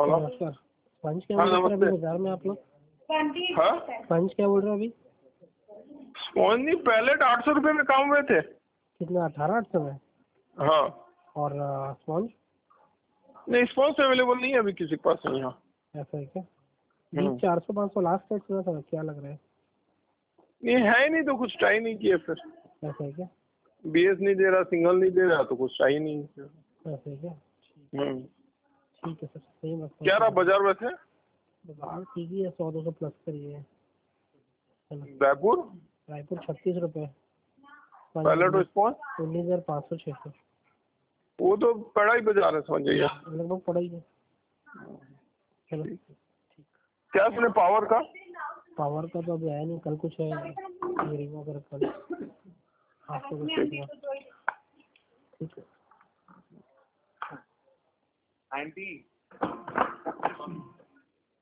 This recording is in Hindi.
हेलो नमस्कार। स्पंज क्या हाँ बोल रहे हैं अभी नमस्ते। बाजार में आप लोग? हाँ स्पंज क्या बोल रहे हैं अभी? स्पॉन्ज नहीं, पैलेट 800 रुपये में काम हुए थे। कितना? 1800 में? हाँ और स्पंज नहीं, स्पॉन्ज अवेलेबल नहीं है अभी किसी के पास यहाँ। ऐसा है क्या? 400-500 लास्ट रेट सुना था, क्या लग रहा है? ये है ही नहीं तो कुछ ट्राई नहीं किया फिर। ऐसा है क्या? बीएस नहीं दे रहा, सिंगल नहीं दे रहा तो कुछ ट्राई नहीं किया। ऐसा है क्या? हम्म। ठीक है सर, सही मत क्या रहा बाजार में थे? बाजार ठीक ही है, 100-200 प्लस करिए। रायपुर रायपुर 36 रुपये। पैलेट और स्पॉन्ज 19,500-600 वो तो पड़ा ही बाजार है, समझ जाइए। लगभग पड़ा ही है। चलो क्या सुने पावर का? पावर का तो अभी आया नहीं, कल कुछ है हियरिंग वगैरह कल, आज तो कुछ नहीं हुआ। ठीक है।